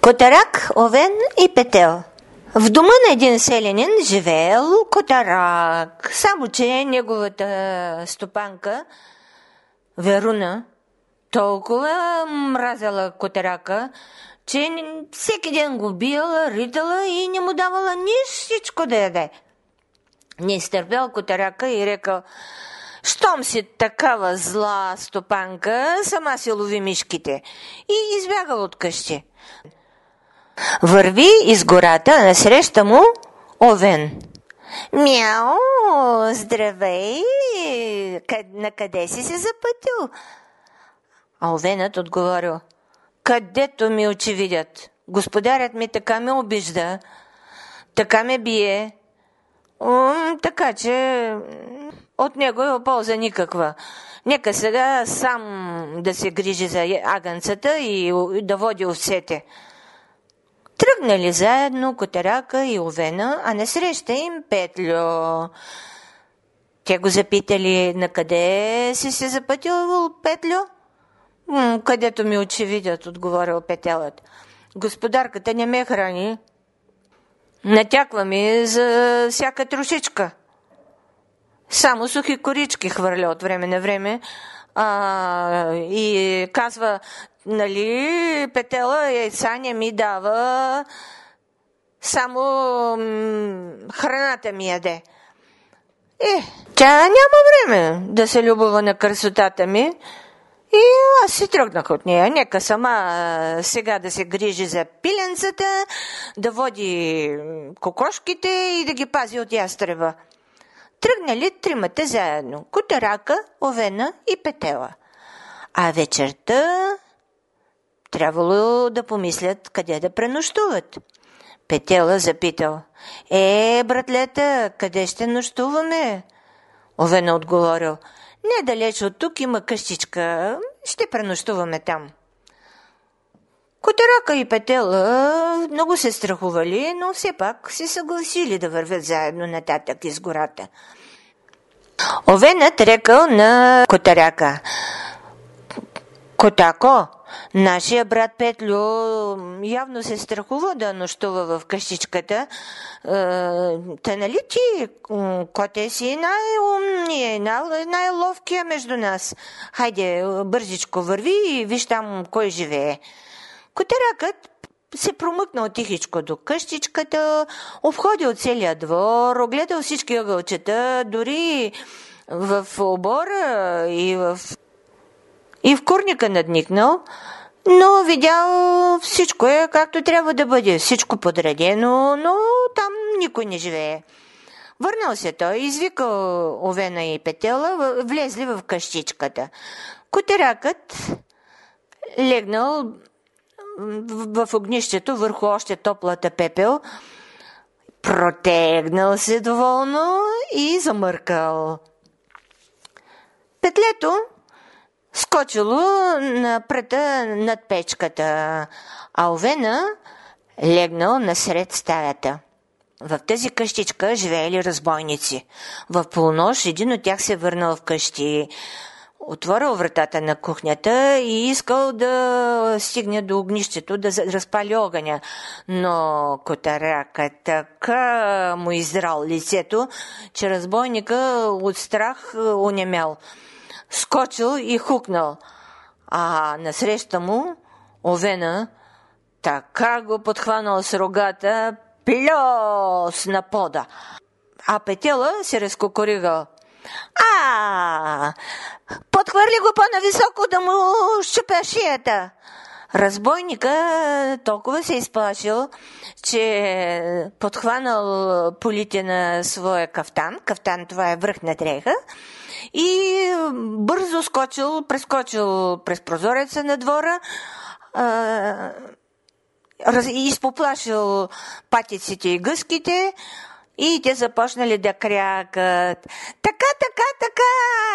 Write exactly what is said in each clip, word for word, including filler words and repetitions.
Котарак, овен и петел. В дома на един селянин живеел Котарак, само че неговата стопанка Веруна толкова мразела Котарака, че всеки ден го биела, ритала и не му давала нищичко да яде. Не изтърпял Котарака и рекал: щом си такава зла стопанка, сама си лови мишките. И избягал от къщи. Върви из гората, а насреща му овен. Мяу, здравей, на къде си се запътил? А овенът отговорил: където ми очи видят. Господарят ми така ме обижда, така ме бие, м- така че от него е полза никаква. Нека сега сам да се грижи за агънцата и да води овцете. Тръгнали заедно Котарака и овена, а насреща им Петлю. Те го запитали: на къде си се запътил, Петлю? М- където ми очи видят, отговорил Петелът. Господарката не ме храни. Натяква ми за всяка трошичка. Само сухи корички хвърля от време на време. А, и казва: нали, Петела яйца не ми дава, само м- храната ми яде. Е, тя няма време да се любова на красотата ми. И аз си тръгнах от нея. Нека сама сега да се грижи за пиленцата, да води кокошките и да ги пази от ястреба. Тръгнали тримата заедно: Котарака, овена и Петела. А вечерта трябвало да помислят къде да пренощуват. Петела запитал: е, братлета, къде ще нощуваме? Овена отговорил: недалеч от тук има къщичка, ще пренощуваме там. Котарака и Петела много се страхували, но все пак се съгласили да вървят заедно нататък из гората. Овенът рекал на Котарака: Котако, нашия брат Петлю явно се страхува да нощува в къщичката. Та нали ти, коте си най-умния, най-ловкия между нас? Хайде, бързичко върви и виж там кой живее. Котаракът се промъкнал тихичко до къщичката, обходил целия двор, огледал всички ъгълчета, дори в обора и в И в курника надникнал, но видял всичко е както трябва да бъде, всичко подредено, но там никой не живее. Върнал се той, извикал овена и Петела, влезли в къщичката. Котаракът легнал в огнището върху още топлата пепел, протегнал се доволно и замъркал. Петлето скочило на пръта над печката, а овена легнал насред стаята. В тази къщичка живеели разбойници. В полунощ един от тях се върнал вкъщи, отворил вратата на кухнята и искал да стигне до огнището, да разпали огъня. Но Котарака така му издрал лицето, че разбойника от страх онемял. Скочил и хукнал, а насреща му овена така го подхванал с рогата, плёс на пода. А Петела се разкокоригал: а, подхвърли го по-нависоко да му щупя шията. Разбойника толкова се изплашил, че подхванал полите на своя кафтан. Кафтан, това е връх на дреха. И бързо скочил, прескочил през прозореца на двора, и изпоплашил патиците и гъските, и те започнали да крякат: така, така, така,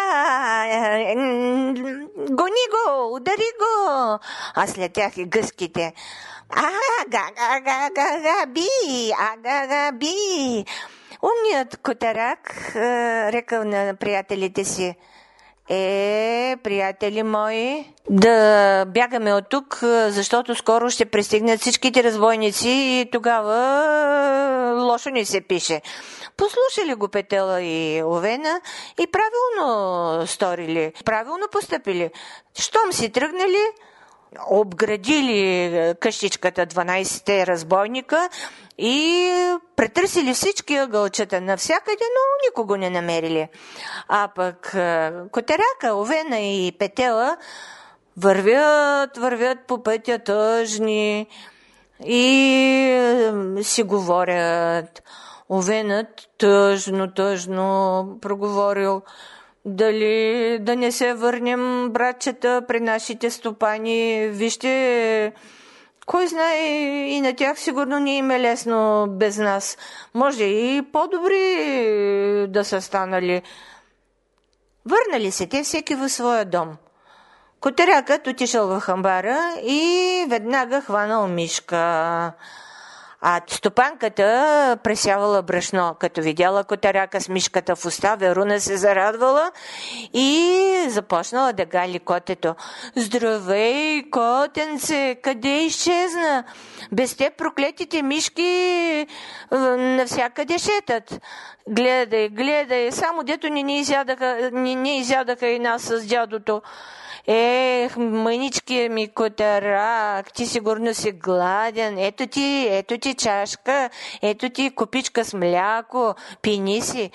гони го, удари го. А след тях и гъските: ага, ага, ага, ага, би, ага, ага, би. Умният Котарак рекал на приятелите си: Е, приятели мои, да бягаме от тук, защото скоро ще пристигнат всичките разбойници и тогава лошо ни се пише. Послушали го Петела и Овена и правилно сторили, правилно постъпили. Щом си тръгнали, обградили къщичката дванайсет разбойника и претърсили всички ъгълчета навсякъде, но никого не намерили. А пък Котаряка, Овена и Петела вървят, вървят по пътя тъжни и си говорят. Овенът тъжно, тъжно проговорил: дали да не се върнем, братчета, при нашите стопани. Вижте, кой знае, и на тях сигурно не им е лесно без нас. Може и по-добри да са станали. Върнали се те всеки в своя дом. Котарякът отишъл в хамбара и веднага хванал мишка. А стопанката пресявала брашно. Като видяла Котаряка с мишката в уста, Веруна се зарадвала и започнала да гали котето. Здравей, котенце, къде изчезна? Без те проклетите мишки навсякъде шетат. Гледай, гледай, само дето не ни изядаха, не, не изядаха и нас с дядото. Ех, мъничкия ми Котарак, ти сигурно си гладен. Ето ти, ето ти чашка, ето ти купичка с мляко, пини си.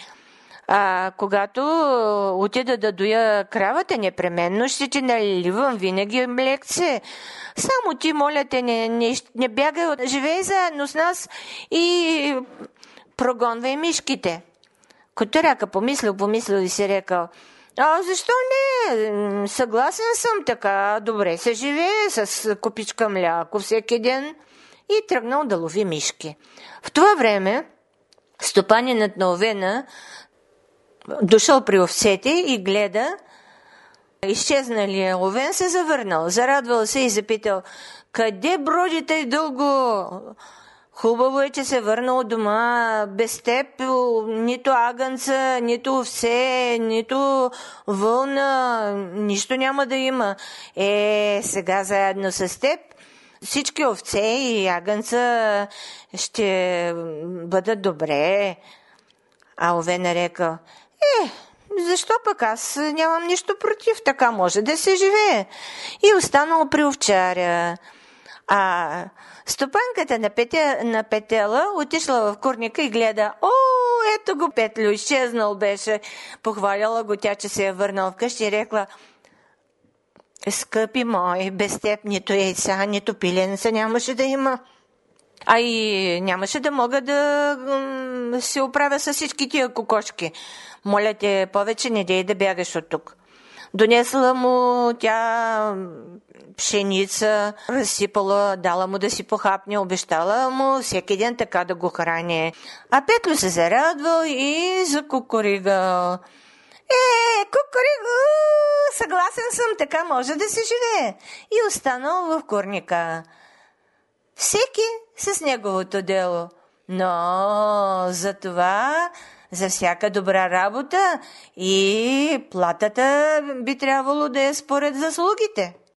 А когато отида да доя кравата, непременно ще ти наливам винаги млекце. Само ти, моля те, не, не, не бягай, живей заедно с нас и прогонвай мишките. Котаряка помислил, помислил и си рекал: а защо не? Съгласен съм така. Добре се живее с купичка мляко всеки ден. И тръгнал да лови мишки. В това време стопанинът на Овена дошъл при овцете и гледа. Изчезналият овен се завърнал. Зарадвал се и запитал: къде бродите и дълго? Хубаво е, че се върнал дома. Без теб нито агънца, нито овце, нито вълна, нищо няма да има. Е, сега заедно с теб всички овце и агънца ще бъдат добре. А Овена рекал: е, защо пък, аз нямам нищо против, така може да се живее. И останал при овчаря. А стопанката на, Петя, на Петела отишла в курника и гледа: о, ето го Петлю, изчезнал беше. Похваляла го тя, че се е върнал вкъщи и рекла: скъпи мой, без теб нито яйца, нито пиленца нямаше да има. А и нямаше да мога да се оправя с всички тия кокошки. Моля те, повече не дей да бягаш от тук. Донесла му тя пшеница, разсипала, дала му да си похапне, обещала му всеки ден така да го храни. А Петлю се зарадвал и закукуригал: е, кукуриго, съгласен съм, така може да се живее. И останал в курника. Всеки с неговото дело. Но за това, за всяка добра работа и платата би трябвало да е според заслугите.